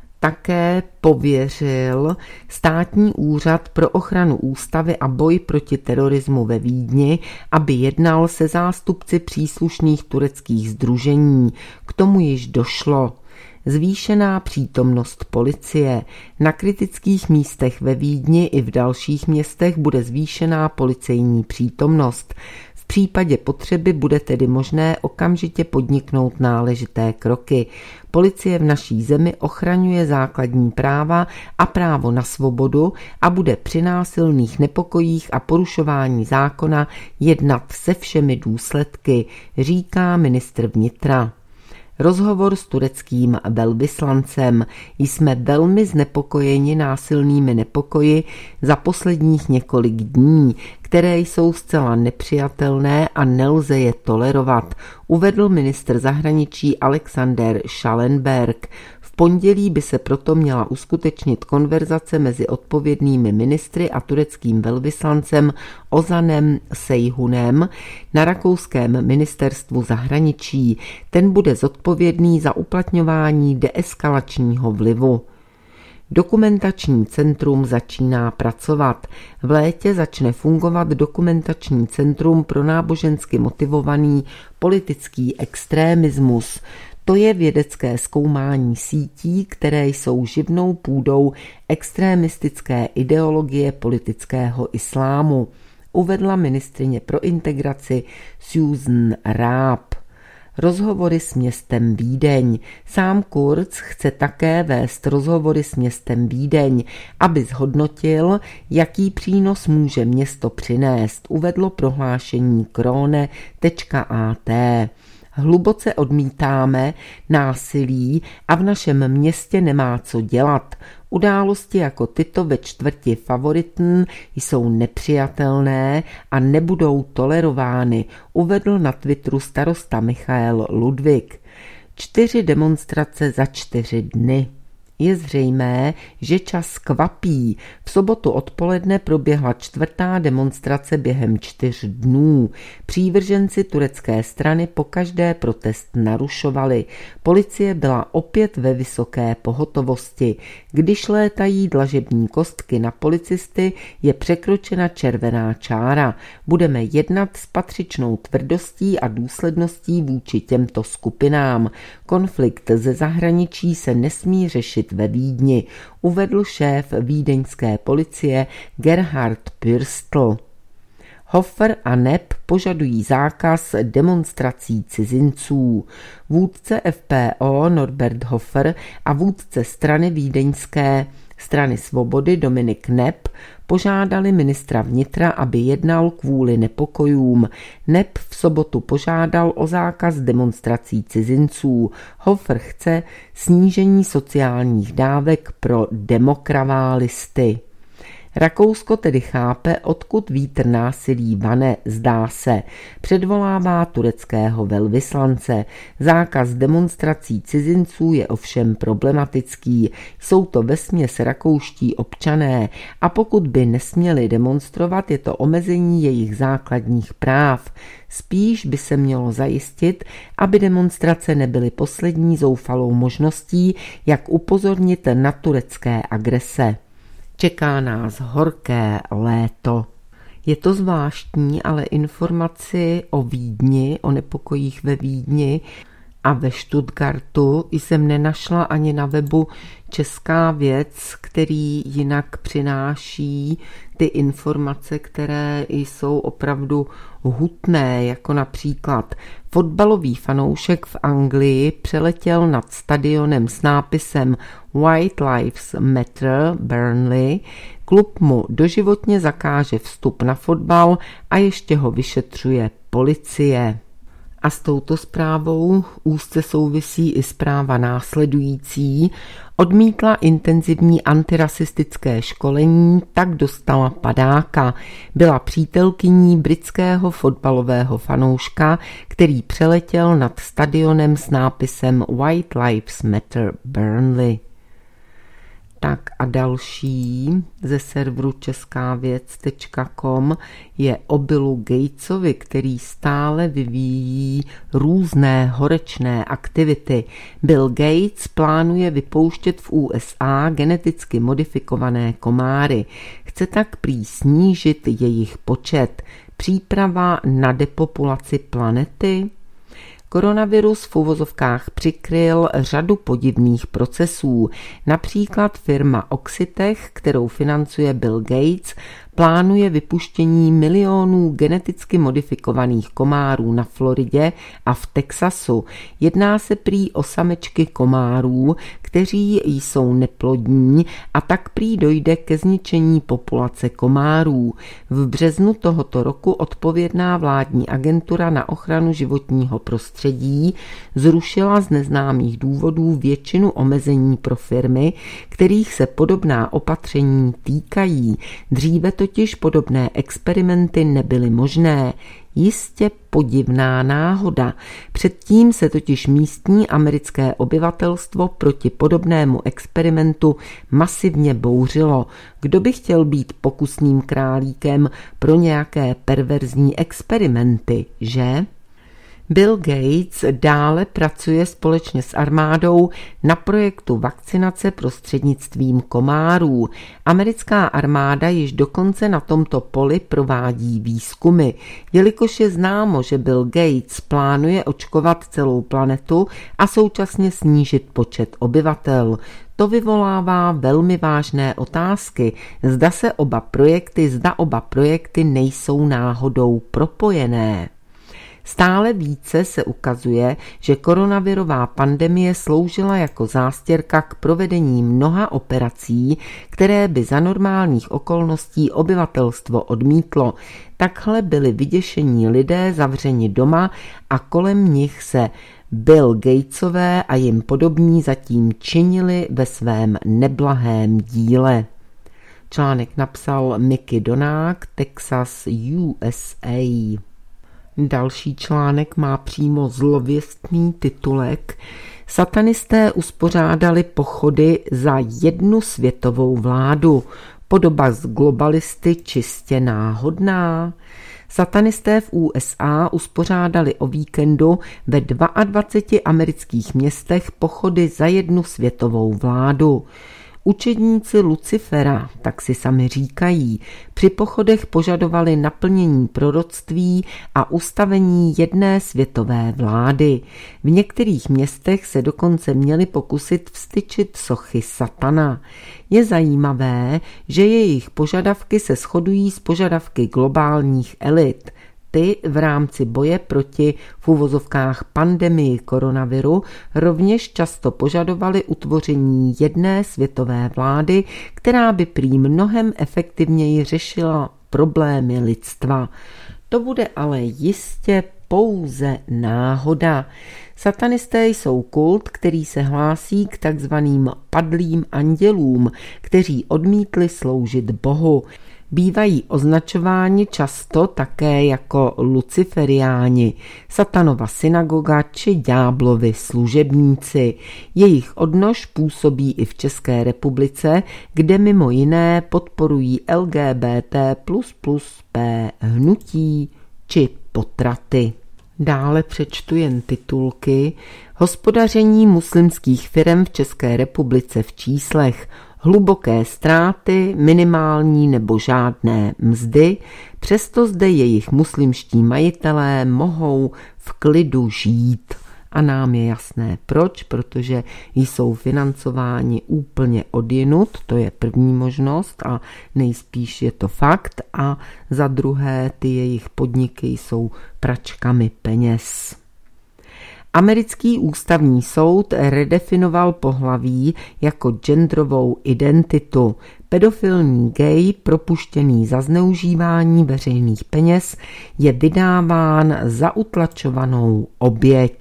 také pověřil Státní úřad pro ochranu ústavy a boj proti terorismu ve Vídni, aby jednal se zástupci příslušných tureckých sdružení. K tomu již došlo. Zvýšená přítomnost policie. Na kritických místech ve Vídni i v dalších městech bude zvýšená policejní přítomnost. V případě potřeby bude tedy možné okamžitě podniknout náležité kroky. Policie v naší zemi ochraňuje základní práva a právo na svobodu a bude při násilných nepokojích a porušování zákona jednat se všemi důsledky, říká ministr vnitra. Rozhovor s tureckým velvyslancem. Jsme velmi znepokojeni násilnými nepokoji za posledních několik dní, které jsou zcela nepřijatelné a nelze je tolerovat, uvedl ministr zahraničí Alexander Schallenberg. V pondělí by se proto měla uskutečnit konverzace mezi odpovědnými ministry a tureckým velvyslancem Ozanem Seyhunem na rakouském ministerstvu zahraničí. Ten bude zodpovědný za uplatňování deeskalačního vlivu. Dokumentační centrum začíná pracovat. V létě začne fungovat dokumentační centrum pro nábožensky motivovaný politický extrémismus. To je vědecké zkoumání sítí, které jsou živnou půdou extrémistické ideologie politického islámu, uvedla ministryně pro integraci Susan Raab. rozhovory s městem Vídeň. Sám Kurz chce také vést rozhovory s městem Vídeň, aby zhodnotil, jaký přínos může město přinést, uvedlo prohlášení krone tečka a té. Hluboce odmítáme násilí a v našem městě nemá co dělat. Události jako tyto ve čtvrti Favoritn jsou nepřijatelné a nebudou tolerovány, uvedl na Twitteru starosta Michael Ludvík. Čtyři demonstrace za čtyři dny. Je zřejmé, že čas kvapí. V sobotu odpoledne proběhla čtvrtá demonstrace během čtyř dnů. Přívrženci turecké strany pokaždé protest narušovali. Policie byla opět ve vysoké pohotovosti. Když létají dlažební kostky na policisty, je překročena červená čára. Budeme jednat s patřičnou tvrdostí a důsledností vůči těmto skupinám. Konflikt ze zahraničí se nesmí řešit ve Vídni, uvedl šéf vídeňské policie Gerhard Pürstl. Hofer a Nepp požadují zákaz demonstrací cizinců. Vůdce F P O Norbert Hofer a vůdce strany vídeňské strany Svobody Dominik Nepp požádali ministra vnitra, aby jednal kvůli nepokojům. Nepp v sobotu požádal o zákaz demonstrací cizinců. Hofer chce snížení sociálních dávek pro demokraválisty. Rakousko tedy chápe, odkud vítr násilí vane, zdá se. Předvolává tureckého velvyslance. Zákaz demonstrací cizinců je ovšem problematický. Jsou to vesměs rakouští občané a pokud by nesměli demonstrovat, je to omezení jejich základních práv. Spíš by se mělo zajistit, aby demonstrace nebyly poslední zoufalou možností, jak upozornit na turecké agrese. Čeká nás horké léto. Je to zvláštní, ale informaci o Vídni, o nepokojích ve Vídni a ve Stuttgartu jsem nenašla ani na webu Česká věc, který jinak přináší ty informace, které jsou opravdu hutné, jako například fotbalový fanoušek v Anglii přeletěl nad stadionem s nápisem White Lives Matter Burnley. Klub mu doživotně zakáže vstup na fotbal a ještě ho vyšetřuje policie. A s touto zprávou úzce souvisí i zpráva následující. Odmítla intenzivní antirasistické školení, tak dostala padáka. Byla přítelkyní britského fotbalového fanouška, který přeletěl nad stadionem s nápisem White Lives Matter Burnley. Tak a další ze serveru česká věc tečka com je o Billu Gatesovi, který stále vyvíjí různé horečné aktivity. Bill Gates plánuje vypouštět v U S A geneticky modifikované komáry. Chce tak prý snížit jejich počet. Příprava na depopulaci planety? Koronavirus v uvozovkách přikryl řadu podivných procesů. Například firma Oxitec, kterou financuje Bill Gates, plánuje vypuštění milionů geneticky modifikovaných komárů na Floridě a v Texasu. Jedná se prý o samečky komárů, kteří jsou neplodní a tak prý dojde ke zničení populace komárů. V březnu tohoto roku odpovědná vládní agentura na ochranu životního prostředí zrušila z neznámých důvodů většinu omezení pro firmy, kterých se podobná opatření týkají. Dříve totiž podobné experimenty nebyly možné. Jistě podivná náhoda. Předtím se totiž místní americké obyvatelstvo proti podobnému experimentu masivně bouřilo. Kdo by chtěl být pokusným králíkem pro nějaké perverzní experimenty, že? Bill Gates dále pracuje společně s armádou na projektu vakcinace prostřednictvím komárů. Americká armáda již dokonce na tomto poli provádí výzkumy. Jelikož je známo, že Bill Gates plánuje očkovat celou planetu a současně snížit počet obyvatel, to vyvolává velmi vážné otázky. Zda se oba projekty, zda oba projekty nejsou náhodou propojené. Stále více se ukazuje, že koronavirová pandemie sloužila jako zástěrka k provedení mnoha operací, které by za normálních okolností obyvatelstvo odmítlo. Takhle byli vyděšení lidé zavřeni doma a kolem nich se Bill Gatesové a jim podobní zatím činili ve svém neblahém díle. Článek napsal Mickey Donák, Texas, U S A. Další článek má přímo zlověstný titulek. Satanisté uspořádali pochody za jednu světovou vládu. Podoba z globalisty čistě náhodná. Satanisté v U S A uspořádali o víkendu ve dvaceti dvou amerických městech pochody za jednu světovou vládu. Učedníci Lucifera, tak si sami říkají, při pochodech požadovali naplnění proroctví a ustavení jedné světové vlády. V některých městech se dokonce měli pokusit vztyčit sochy satana. Je zajímavé, že jejich požadavky se shodují s požadavky globálních elit. Ty v rámci boje proti v uvozovkách pandemii koronaviru rovněž často požadovali utvoření jedné světové vlády, která by prý mnohem efektivněji řešila problémy lidstva. To bude ale jistě pouze náhoda. Satanisté jsou kult, který se hlásí k takzvaným padlým andělům, kteří odmítli sloužit Bohu. Bývají označováni často také jako luciferiáni, satanova synagoga či ďáblovi služebníci. Jejich odnož působí i v České republice, kde mimo jiné podporují L G B T plus plus P hnutí či potraty. Dále přečtu jen titulky. Hospodaření muslimských firem v České republice v číslech. Hluboké ztráty, minimální nebo žádné mzdy, přesto zde jejich muslimští majitelé mohou v klidu žít. A nám je jasné proč, protože jsou financováni úplně odjinud, to je první možnost a nejspíš je to fakt, a za druhé ty jejich podniky jsou pračkami peněz. Americký ústavní soud redefinoval pohlaví jako genderovou identitu. Pedofilní gay, propuštěný za zneužívání veřejných peněz, je vydáván za utlačovanou oběť.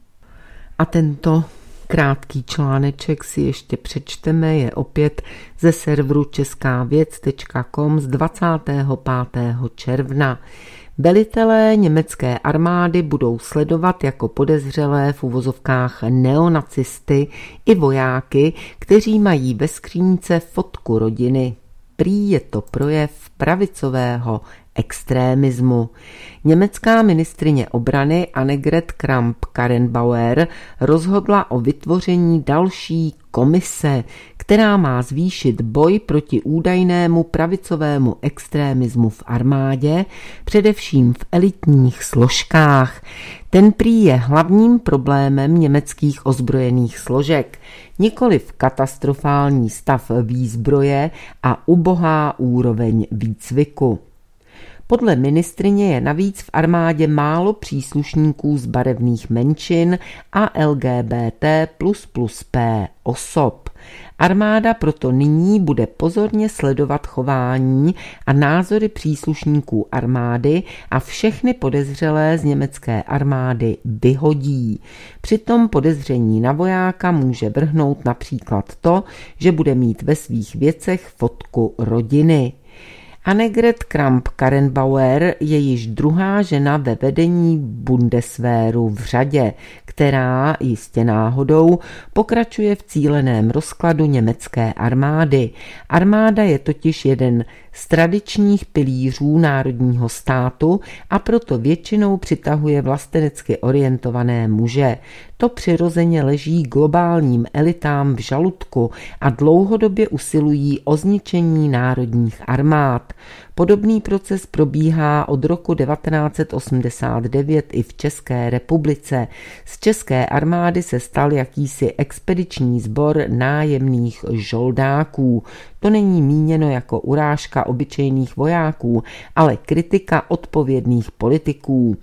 A tento krátký článeček si ještě přečteme, je opět ze serveru česká věc tečka com z dvacátého pátého června. Velitelé německé armády budou sledovat jako podezřelé v uvozovkách neonacisty i vojáky, kteří mají ve skřínce fotku rodiny. Prý je to projev pravicového extrémismu. Německá ministryně obrany Annegret Kramp-Karrenbauer rozhodla o vytvoření další komise, která má zvýšit boj proti údajnému pravicovému extrémismu v armádě, především v elitních složkách. Ten prý je hlavním problémem německých ozbrojených složek, nikoliv katastrofální stav výzbroje a ubohá úroveň výcviku. Podle ministryně je navíc v armádě málo příslušníků z barevných menšin a L G B T plus plus P osob. Armáda proto nyní bude pozorně sledovat chování a názory příslušníků armády a všechny podezřelé z německé armády vyhodí. Přitom podezření na vojáka může vrhnout například to, že bude mít ve svých věcech fotku rodiny. Annegret Kramp-Karrenbauer je již druhá žena ve vedení Bundeswehru v řadě, která, jistě náhodou, pokračuje v cíleném rozkladu německé armády. Armáda je totiž jeden z tradičních pilířů národního státu a proto většinou přitahuje vlastenecky orientované muže. To přirozeně leží globálním elitám v žaludku a dlouhodobě usilují o zničení národních armád. Podobný proces probíhá od roku devatenáct set osmdesát devět i v České republice. Z české armády se stal jakýsi expediční sbor nájemných žoldáků. To není míněno jako urážka obyčejných vojáků, ale kritika odpovědných politiků,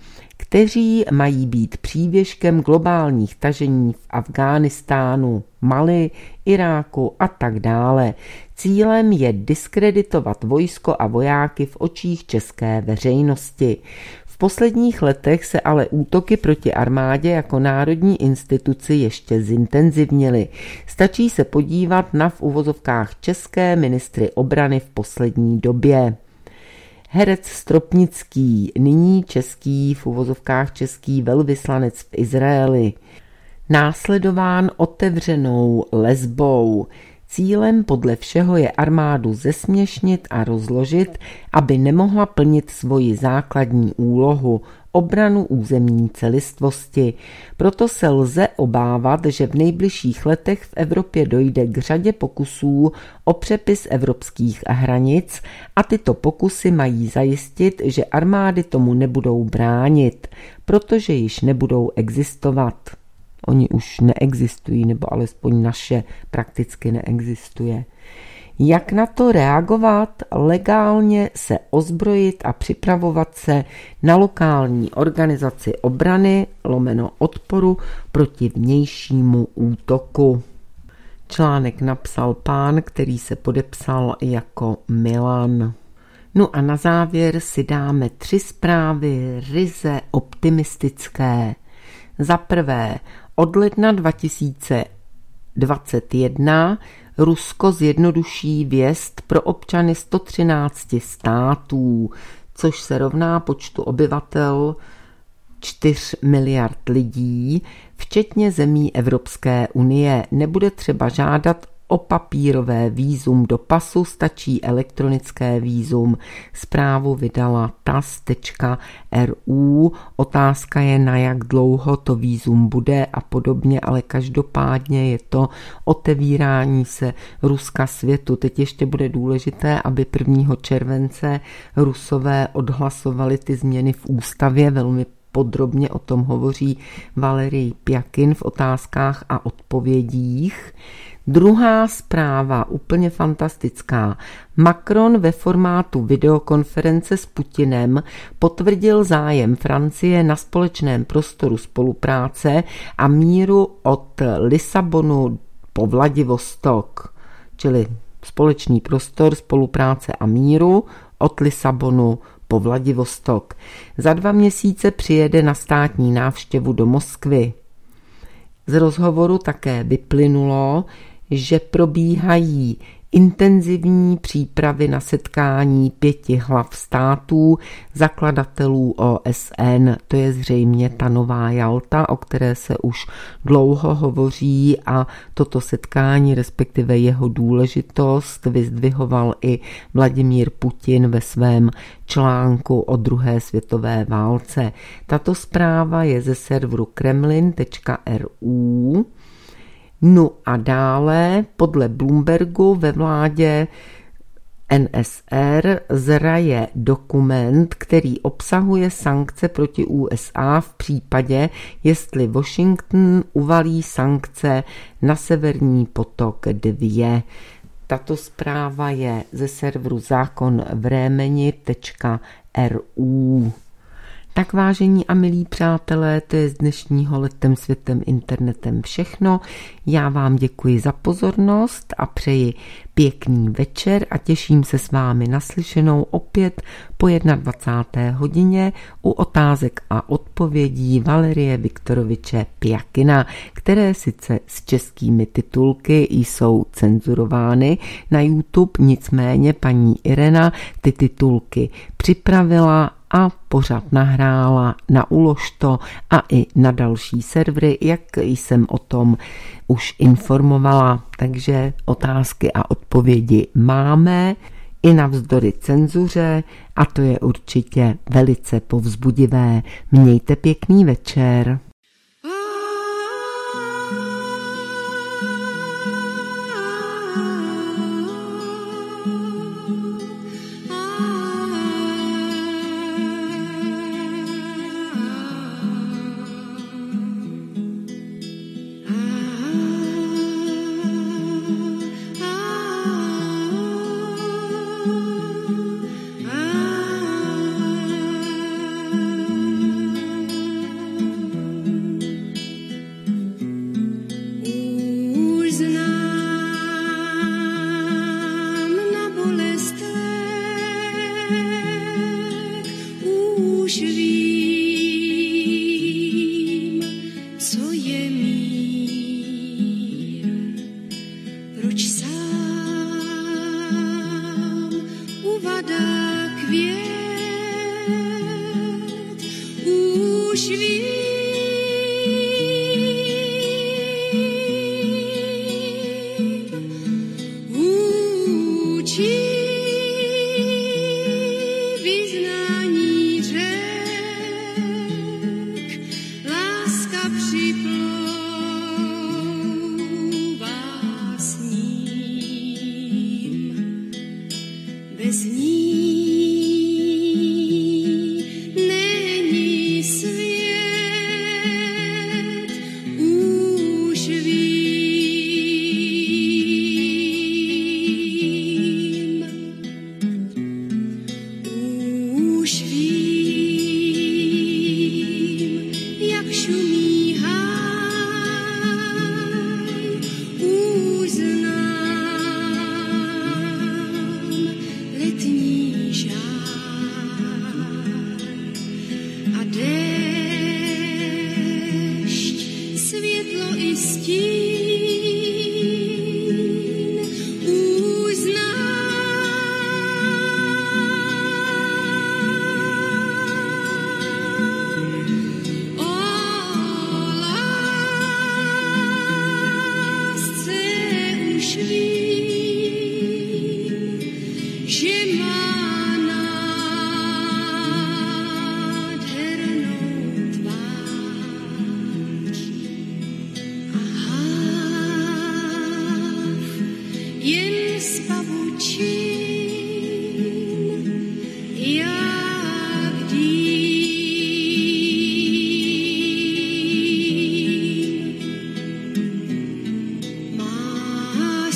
kteří mají být přívěškem globálních tažení v Afghánistánu, Mali, Iráku a tak dále. Cílem je diskreditovat vojsko a vojáky v očích české veřejnosti. V posledních letech se ale útoky proti armádě jako národní instituci ještě zintenzivnily. Stačí se podívat na v uvozovkách české ministry obrany v poslední době. Herec Stropnický, nyní český, v uvozovkách český velvyslanec v Izraeli, následován otevřenou lesbou. Cílem podle všeho je armádu zesměšnit a rozložit, aby nemohla plnit svoji základní úlohu, obranu územní celistvosti. Proto se lze obávat, že v nejbližších letech v Evropě dojde k řadě pokusů o přepis evropských hranic a tyto pokusy mají zajistit, že armády tomu nebudou bránit, protože již nebudou existovat. Oni už neexistují, nebo alespoň naše prakticky neexistuje. Jak na to reagovat? Legálně se ozbrojit a připravovat se na lokální organizaci obrany lomeno odporu proti vnějšímu útoku. Článek napsal pán, který se podepsal jako Milan. No a na závěr si dáme tři zprávy ryze optimistické. Za prvé, od ledna dva tisíce dvacet jedna Rusko zjednoduší vjezd pro občany sto třinácti států, což se rovná počtu obyvatel čtyři miliard lidí, včetně zemí Evropské unie. Nebude třeba žádat o papírové vízum do pasu, stačí elektronické vízum. Zprávu vydala T A S tečka R U. Otázka je, na jak dlouho to vízum bude a podobně, ale každopádně je to otevírání se Ruska světu. Teď ještě bude důležité, aby prvního července Rusové odhlasovali ty změny v ústavě. Velmi podrobně o tom hovoří Valerij Pjakin v otázkách a odpovědích. Druhá zpráva, úplně fantastická. Macron ve formátu videokonference s Putinem potvrdil zájem Francie na společném prostoru spolupráce a míru od Lisabonu po Vladivostok, čili společný prostor spolupráce a míru od Lisabonu po Vladivostok. Za dva měsíce přijede na státní návštěvu do Moskvy. Z rozhovoru také vyplynulo, že probíhají intenzivní přípravy na setkání pěti hlav států, zakladatelů O S N. To je zřejmě ta nová Jalta, o které se už dlouho hovoří, a toto setkání, respektive jeho důležitost, vyzdvihoval i Vladimír Putin ve svém článku o druhé světové válce. Tato zpráva je ze serveru kremlin tečka R U. No a dále podle Bloombergu ve vládě N S R zraje dokument, který obsahuje sankce proti U S A v případě, jestli Washington uvalí sankce na Severní potok dva. Tato zpráva je ze serveru zákon vremeni tečka R U. Tak vážení a milí přátelé, to je z dnešního Letem světem internetem všechno. Já vám děkuji za pozornost a přeji pěkný večer a těším se s vámi naslyšenou opět po dvacáté jedné hodině u otázek a odpovědí Valerie Viktoroviče Pjakina, které sice s českými titulky jsou cenzurovány na YouTube, nicméně paní Irena ty titulky připravila a pořád nahrála na Uložto a i na další servery, jak jsem o tom už informovala. Takže otázky a odpovědi máme i navzdory cenzuře a to je určitě velice povzbudivé. Mějte pěkný večer. už vím, učí vyznání řek, láska připlouvá s ním, bez ní není svět, už vím, už vím, jak šumí háj, už znám letní žár a déšť, světlo i stín, už znám. O lásce už vím, že má nádhernou tvář a háv jen z pavučin, jak dým. Má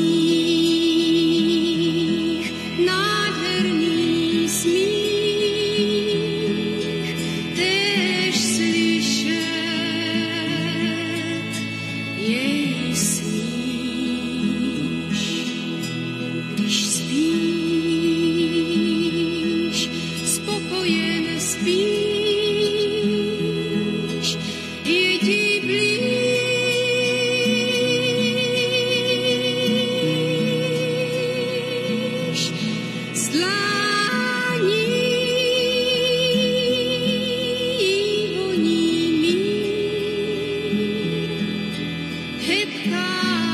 smích, nádherný smích, též slyšet jej smíš, když spíš, spokojen spíš, je ti blíž, z dlání voní mír, hebká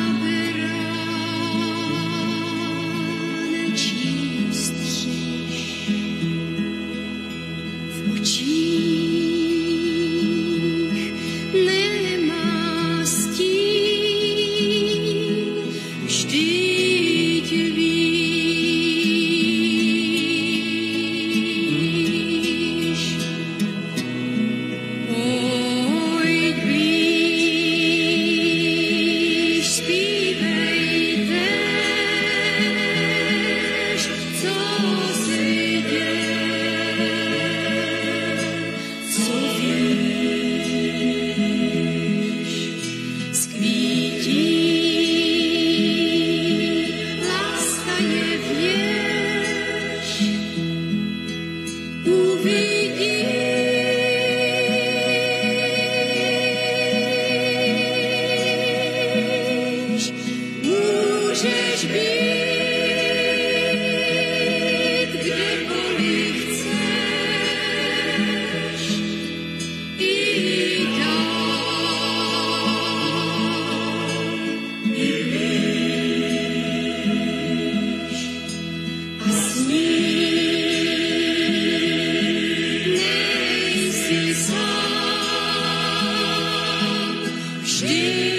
beranečí střiž, v očích nemá stín, vždyť víš. Pojď blíž, zpívej též, co jsi děl, co víš. Skvítí, láska je věž, uvidíš, můžeš být kdekoliv chceš, i dál, i blíž, a smích, nejsi sám, vždy